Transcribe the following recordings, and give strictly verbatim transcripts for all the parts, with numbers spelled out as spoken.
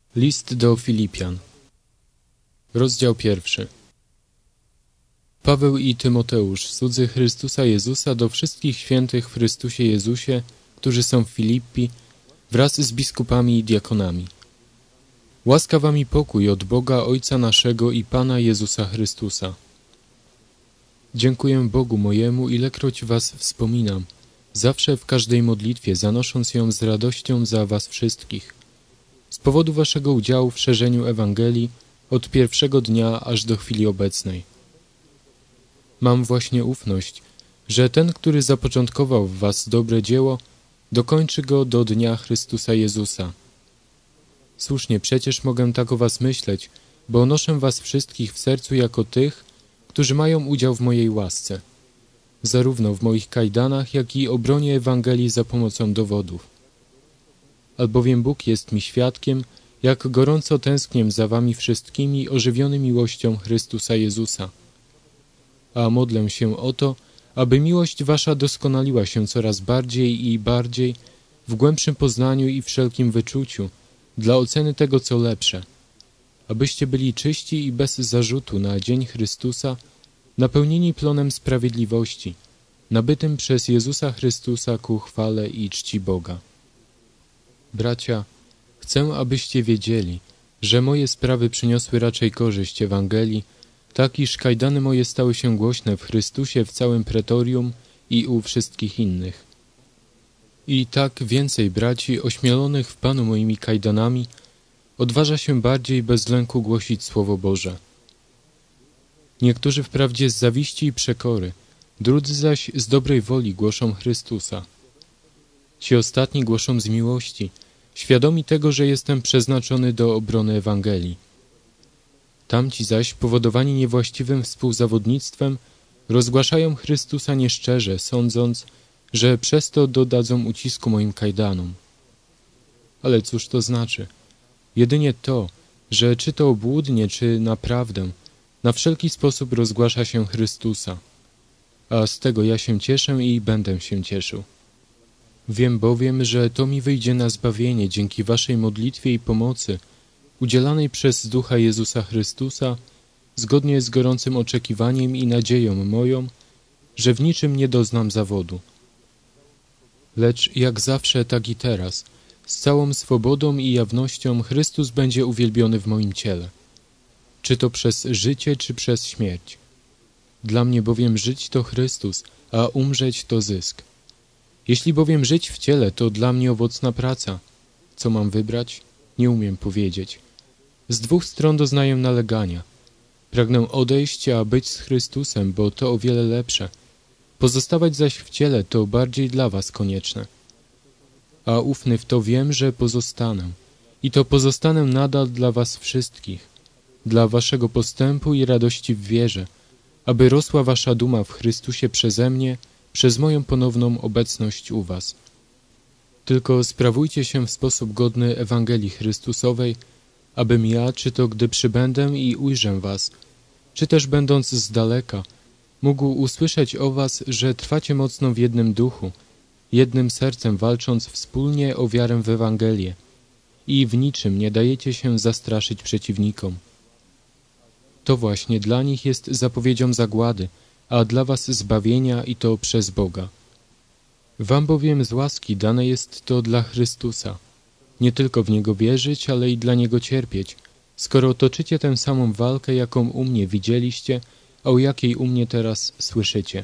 List do Filipian, rozdział pierwszy. Paweł i Tymoteusz, słudzy Chrystusa Jezusa, do wszystkich świętych w Chrystusie Jezusie, którzy są w Filippi, wraz z biskupami i diakonami. Łaska wam i pokój od Boga Ojca naszego i Pana Jezusa Chrystusa. Dziękuję Bogu mojemu, ilekroć was wspominam, zawsze w każdej modlitwie, zanosząc ją z radością za was wszystkich, z powodu waszego udziału w szerzeniu Ewangelii od pierwszego dnia aż do chwili obecnej. Mam właśnie ufność, że ten, który zapoczątkował w was dobre dzieło, dokończy go do dnia Chrystusa Jezusa. Słusznie przecież mogę tak o was myśleć, bo noszę was wszystkich w sercu jako tych, którzy mają udział w mojej łasce, zarówno w moich kajdanach, jak i obronie Ewangelii za pomocą dowodów. Albowiem Bóg jest mi świadkiem, jak gorąco tęsknię za wami wszystkimi ożywiony miłością Chrystusa Jezusa. A modlę się o to, aby miłość wasza doskonaliła się coraz bardziej i bardziej w głębszym poznaniu i wszelkim wyczuciu dla oceny tego, co lepsze, abyście byli czyści i bez zarzutu na dzień Chrystusa, napełnieni plonem sprawiedliwości, nabytym przez Jezusa Chrystusa ku chwale i czci Boga. Bracia, chcę, abyście wiedzieli, że moje sprawy przyniosły raczej korzyść Ewangelii, tak iż kajdany moje stały się głośne w Chrystusie w całym pretorium i u wszystkich innych. I tak więcej braci, ośmielonych w Panu moimi kajdanami, odważa się bardziej bez lęku głosić Słowo Boże. Niektórzy wprawdzie z zawiści i przekory, drudzy zaś z dobrej woli głoszą Chrystusa. Ci ostatni głoszą z miłości, świadomi tego, że jestem przeznaczony do obrony Ewangelii. Tamci zaś, powodowani niewłaściwym współzawodnictwem, rozgłaszają Chrystusa nieszczerze, sądząc, że przez to dodadzą ucisku moim kajdanom. Ale cóż to znaczy? Jedynie to, że czy to obłudnie, czy naprawdę, na wszelki sposób rozgłasza się Chrystusa. A z tego ja się cieszę i będę się cieszył. Wiem bowiem, że to mi wyjdzie na zbawienie dzięki waszej modlitwie i pomocy, udzielanej przez Ducha Jezusa Chrystusa, zgodnie z gorącym oczekiwaniem i nadzieją moją, że w niczym nie doznam zawodu. Lecz jak zawsze, tak i teraz, z całą swobodą i jawnością Chrystus będzie uwielbiony w moim ciele, czy to przez życie, czy przez śmierć. Dla mnie bowiem żyć to Chrystus, a umrzeć to zysk. Jeśli bowiem żyć w ciele, to dla mnie owocna praca. Co mam wybrać? Nie umiem powiedzieć. Z dwóch stron doznaję nalegania. Pragnę odejść, a być z Chrystusem, bo to o wiele lepsze. Pozostawać zaś w ciele to bardziej dla was konieczne. A ufny w to wiem, że pozostanę. I to pozostanę nadal dla was wszystkich, dla waszego postępu i radości w wierze, aby rosła wasza duma w Chrystusie przeze mnie, przez moją ponowną obecność u was. Tylko sprawujcie się w sposób godny Ewangelii Chrystusowej, abym ja, czy to gdy przybędę i ujrzę was, czy też będąc z daleka, mógł usłyszeć o was, że trwacie mocno w jednym duchu, jednym sercem walcząc wspólnie o wiarę w Ewangelię i w niczym nie dajecie się zastraszyć przeciwnikom. To właśnie dla nich jest zapowiedzią zagłady, a dla was zbawienia i to przez Boga. Wam bowiem z łaski dane jest to dla Chrystusa, nie tylko w Niego wierzyć, ale i dla Niego cierpieć, skoro toczycie tę samą walkę, jaką u mnie widzieliście, a o jakiej u mnie teraz słyszycie.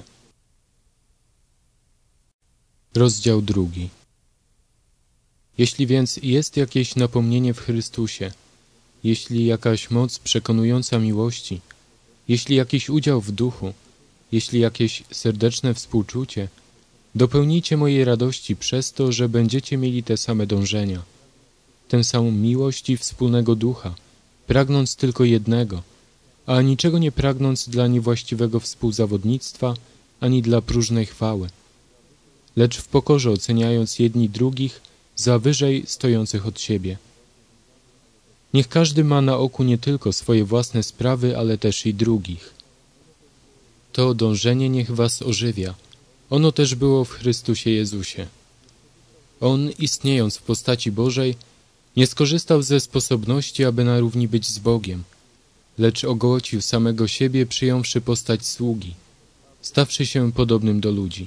Rozdział drugi. Jeśli więc jest jakieś napomnienie w Chrystusie, jeśli jakaś moc przekonująca miłości, jeśli jakiś udział w duchu, jeśli jakieś serdeczne współczucie, dopełnijcie mojej radości przez to, że będziecie mieli te same dążenia, tę samą miłość i wspólnego ducha, pragnąc tylko jednego, a niczego nie pragnąc dla niewłaściwego współzawodnictwa, ani dla próżnej chwały, lecz w pokorze oceniając jedni drugich za wyżej stojących od siebie. Niech każdy ma na oku nie tylko swoje własne sprawy, ale też i drugich. To dążenie niech was ożywia. Ono też było w Chrystusie Jezusie. On, istniejąc w postaci Bożej, Nie skorzystał ze sposobności, aby na równi być z Bogiem, lecz ogołocił samego siebie, przyjąwszy postać sługi, stawszy się podobnym do ludzi.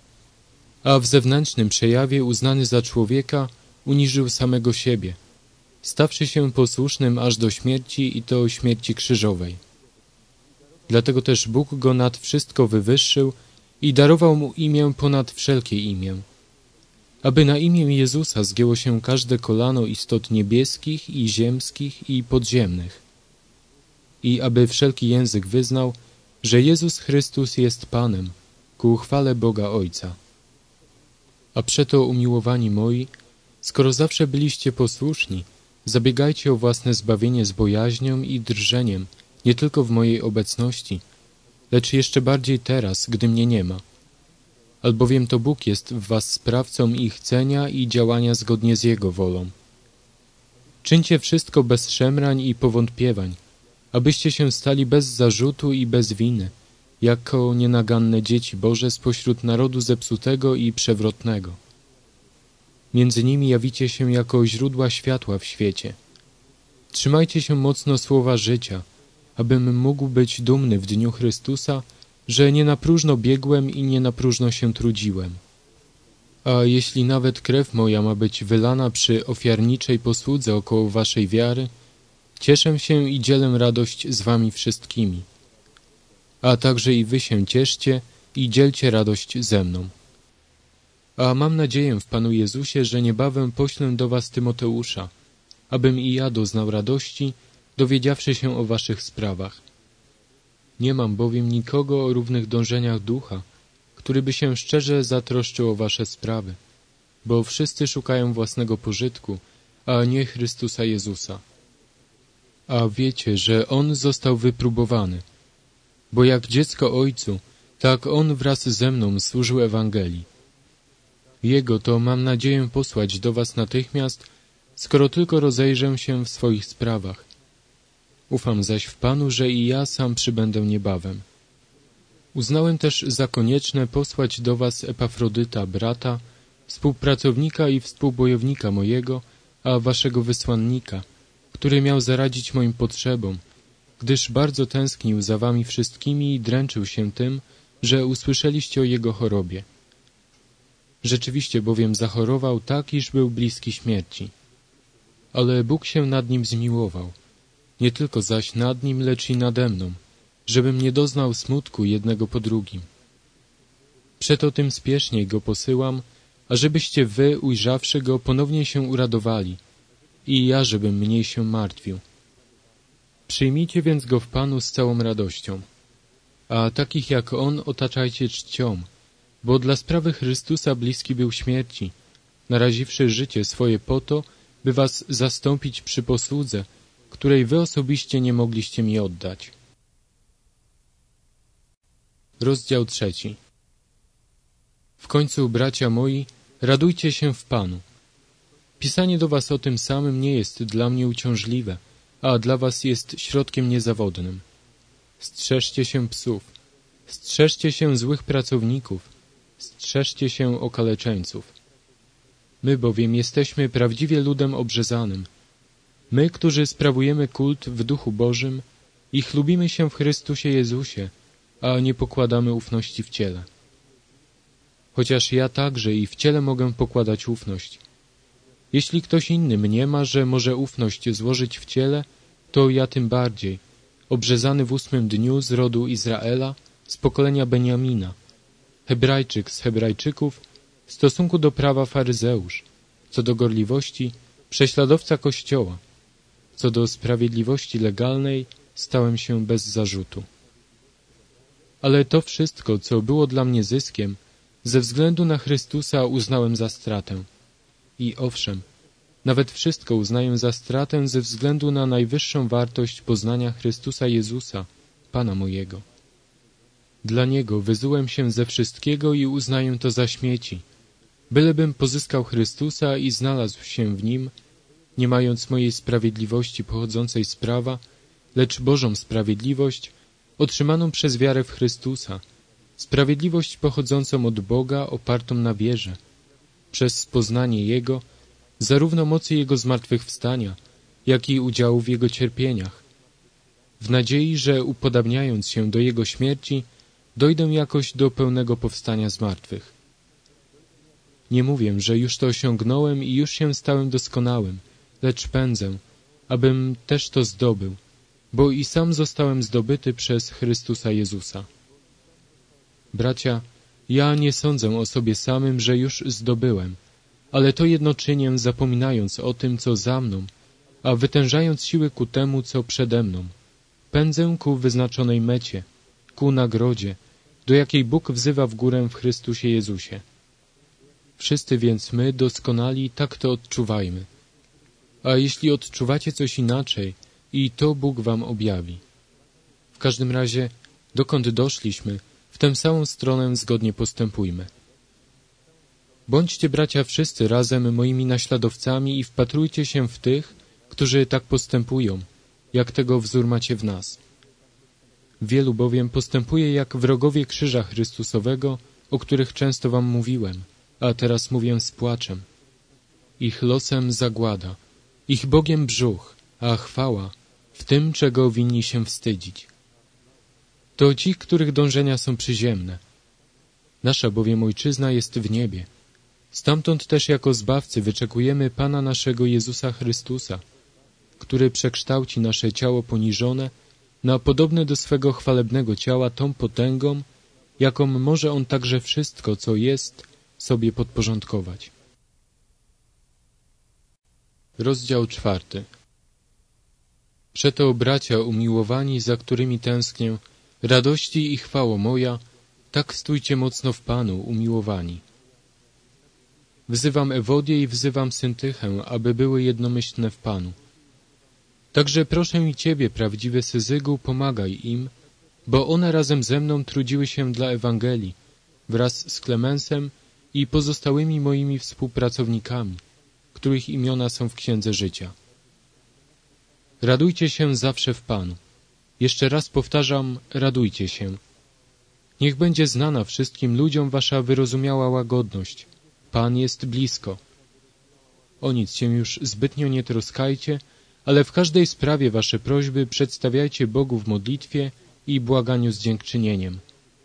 A w zewnętrznym przejawie, uznany za człowieka, uniżył samego siebie, stawszy się posłusznym aż do śmierci i to śmierci krzyżowej. Dlatego też Bóg go nad wszystko wywyższył i darował mu imię ponad wszelkie imię, aby na imię Jezusa zgięło się każde kolano istot niebieskich i ziemskich i podziemnych, i aby wszelki język wyznał, że Jezus Chrystus jest Panem, ku chwale Boga Ojca. A przeto, umiłowani moi, skoro zawsze byliście posłuszni, zabiegajcie o własne zbawienie z bojaźnią i drżeniem, nie tylko w mojej obecności, lecz jeszcze bardziej teraz, gdy mnie nie ma. Albowiem to Bóg jest w was sprawcą ich chcenia i działania zgodnie z Jego wolą. Czyńcie wszystko bez szemrań i powątpiewań, abyście się stali bez zarzutu i bez winy, jako nienaganne dzieci Boże spośród narodu zepsutego i przewrotnego. Między nimi jawicie się jako źródła światła w świecie. Trzymajcie się mocno słowa życia, abym mógł być dumny w dniu Chrystusa, że nie na próżno biegłem i nie na próżno się trudziłem. A jeśli nawet krew moja ma być wylana przy ofiarniczej posłudze około waszej wiary, cieszę się i dzielę radość z wami wszystkimi. A także i wy się cieszcie i dzielcie radość ze mną. A mam nadzieję w Panu Jezusie, że niebawem poślę do was Tymoteusza, abym i ja doznał radości, dowiedziawszy się o waszych sprawach. Nie mam bowiem nikogo o równych dążeniach ducha, który by się szczerze zatroszczył o wasze sprawy, bo wszyscy szukają własnego pożytku, a nie Chrystusa Jezusa. A wiecie, że On został wypróbowany, bo jak dziecko Ojcu, tak On wraz ze mną służył Ewangelii. Jego to mam nadzieję posłać do was natychmiast, skoro tylko rozejrzę się w swoich sprawach. Ufam zaś w Panu, że i ja sam przybędę niebawem. Uznałem też za konieczne posłać do was Epafrodyta, brata, współpracownika i współbojownika mojego, a waszego wysłannika, który miał zaradzić moim potrzebom, gdyż bardzo tęsknił za wami wszystkimi i dręczył się tym, że usłyszeliście o jego chorobie. Rzeczywiście bowiem zachorował tak, iż był bliski śmierci. Ale Bóg się nad nim zmiłował, nie tylko zaś nad nim, lecz i nade mną, żebym nie doznał smutku jednego po drugim. Przeto tym spieszniej go posyłam, ażebyście wy, ujrzawszy go, ponownie się uradowali i ja, żebym mniej się martwił. Przyjmijcie więc go w Panu z całą radością, a takich jak on otaczajcie czcią, bo dla sprawy Chrystusa bliski był śmierci, naraziwszy życie swoje po to, by was zastąpić przy posłudze, której wy osobiście nie mogliście mi oddać. Rozdział trzeci. W końcu, bracia moi, radujcie się w Panu. Pisanie do was o tym samym nie jest dla mnie uciążliwe, a dla was jest środkiem niezawodnym. Strzeżcie się psów, strzeżcie się złych pracowników, strzeżcie się okaleczeńców. My bowiem jesteśmy prawdziwie ludem obrzezanym. My, którzy sprawujemy kult w Duchu Bożym i chlubimy się w Chrystusie Jezusie, a nie pokładamy ufności w ciele. Chociaż ja także i w ciele mogę pokładać ufność. Jeśli ktoś inny mniema, że może ufność złożyć w ciele, to ja tym bardziej, obrzezany w ósmym dniu z rodu Izraela, z pokolenia Beniamina, Hebrajczyk z Hebrajczyków, w stosunku do prawa faryzeusz, co do gorliwości prześladowca Kościoła, co do sprawiedliwości legalnej stałem się bez zarzutu. Ale to wszystko, co było dla mnie zyskiem, ze względu na Chrystusa uznałem za stratę. I owszem, nawet wszystko uznaję za stratę ze względu na najwyższą wartość poznania Chrystusa Jezusa, Pana mojego. Dla Niego wyzułem się ze wszystkiego i uznaję to za śmieci, bylebym pozyskał Chrystusa i znalazł się w Nim, nie mając mojej sprawiedliwości pochodzącej z prawa, lecz Bożą sprawiedliwość, otrzymaną przez wiarę w Chrystusa, sprawiedliwość pochodzącą od Boga, opartą na wierze, przez poznanie Jego, zarówno mocy Jego zmartwychwstania, jak i udziału w Jego cierpieniach, w nadziei, że upodabniając się do Jego śmierci, dojdę jakoś do pełnego powstania z martwych. Nie mówię, że już to osiągnąłem i już się stałem doskonałym, lecz pędzę, abym też to zdobył, bo i sam zostałem zdobyty przez Chrystusa Jezusa. Bracia, ja nie sądzę o sobie samym, że już zdobyłem, ale to jedno czynię, zapominając o tym, co za mną, a wytężając siły ku temu, co przede mną. Pędzę ku wyznaczonej mecie, ku nagrodzie, do jakiej Bóg wzywa w górę w Chrystusie Jezusie. Wszyscy więc my, doskonali, tak to odczuwajmy. A jeśli odczuwacie coś inaczej, i to Bóg wam objawi. W każdym razie, dokąd doszliśmy, w tę samą stronę zgodnie postępujmy. Bądźcie, bracia, wszyscy razem moimi naśladowcami i wpatrujcie się w tych, którzy tak postępują, jak tego wzór macie w nas. Wielu bowiem postępuje jak wrogowie krzyża Chrystusowego, o których często wam mówiłem, a teraz mówię z płaczem. Ich losem zagłada, ich Bogiem brzuch, a chwała w tym, czego winni się wstydzić. To ci, których dążenia są przyziemne. Nasza bowiem Ojczyzna jest w niebie. Stamtąd też jako Zbawcy wyczekujemy Pana naszego Jezusa Chrystusa, który przekształci nasze ciało poniżone na podobne do swego chwalebnego ciała tą potęgą, jaką może On także wszystko, co jest, sobie podporządkować. Rozdział czwarty. Przeto, bracia umiłowani, za którymi tęsknię, radości i chwało moja, tak stójcie mocno w Panu, umiłowani. Wzywam Ewodię i wzywam Syntychę, aby były jednomyślne w Panu. Także proszę i Ciebie, prawdziwy Syzygu, pomagaj im, bo one razem ze mną trudziły się dla Ewangelii, wraz z Klemensem i pozostałymi moimi współpracownikami, których imiona są w Księdze Życia. Radujcie się zawsze w Panu. Jeszcze raz powtarzam, radujcie się. Niech będzie znana wszystkim ludziom wasza wyrozumiała łagodność. Pan jest blisko. O nic się już zbytnio nie troskajcie, ale w każdej sprawie wasze prośby przedstawiajcie Bogu w modlitwie i błaganiu z dziękczynieniem.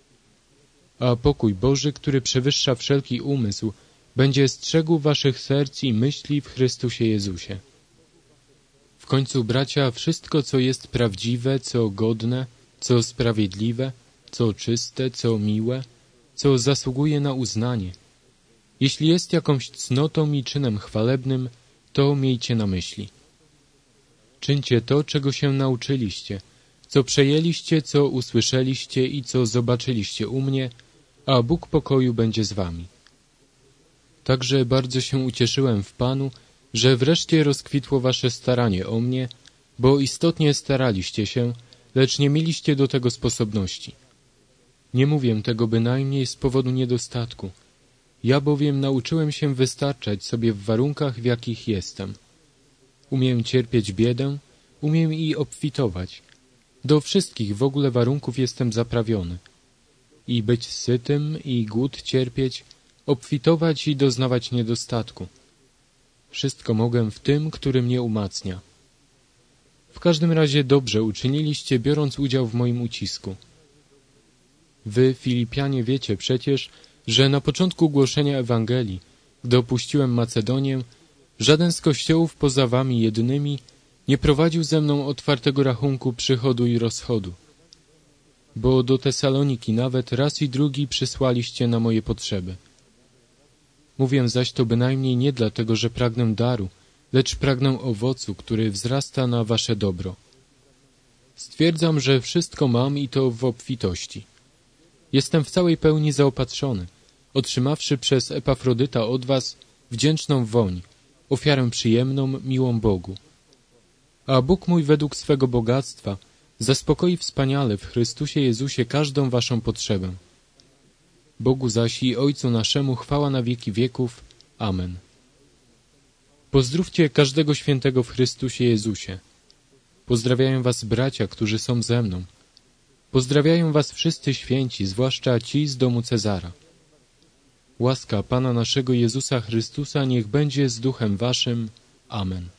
A pokój Boży, który przewyższa wszelki umysł, będzie strzegł waszych serc i myśli w Chrystusie Jezusie. W końcu, bracia, wszystko, co jest prawdziwe, co godne, co sprawiedliwe, co czyste, co miłe, co zasługuje na uznanie, jeśli jest jakąś cnotą i czynem chwalebnym, to miejcie na myśli. Czyńcie to, czego się nauczyliście, co przejęliście, co usłyszeliście i co zobaczyliście u mnie, a Bóg pokoju będzie z wami. Także bardzo się ucieszyłem w Panu, że wreszcie rozkwitło wasze staranie o mnie, bo istotnie staraliście się, lecz nie mieliście do tego sposobności. Nie mówię tego bynajmniej z powodu niedostatku. Ja bowiem nauczyłem się wystarczać sobie w warunkach, w jakich jestem. Umiem cierpieć biedę, umiem i obfitować. Do wszystkich w ogóle warunków jestem zaprawiony. I być sytym, i głód cierpieć, obfitować i doznawać niedostatku. Wszystko mogę w tym, który mnie umacnia. W każdym razie dobrze uczyniliście, biorąc udział w moim ucisku. Wy, Filipianie, wiecie przecież, że na początku głoszenia Ewangelii, gdy opuściłem Macedonię, żaden z kościołów poza wami jedynymi nie prowadził ze mną otwartego rachunku przychodu i rozchodu. Bo do Tesaloniki nawet raz i drugi przysłaliście na moje potrzeby. Mówię zaś to bynajmniej nie dlatego, że pragnę daru, lecz pragnę owocu, który wzrasta na wasze dobro. Stwierdzam, że wszystko mam i to w obfitości. Jestem w całej pełni zaopatrzony, otrzymawszy przez Epafrodyta od was wdzięczną woń, ofiarę przyjemną, miłą Bogu. A Bóg mój według swego bogactwa zaspokoi wspaniale w Chrystusie Jezusie każdą waszą potrzebę. Bogu zaś i Ojcu naszemu chwała na wieki wieków. Amen. Pozdrówcie każdego świętego w Chrystusie Jezusie. Pozdrawiają was bracia, którzy są ze mną. Pozdrawiają was wszyscy święci, zwłaszcza ci z domu Cezara. Łaska Pana naszego Jezusa Chrystusa niech będzie z duchem waszym. Amen.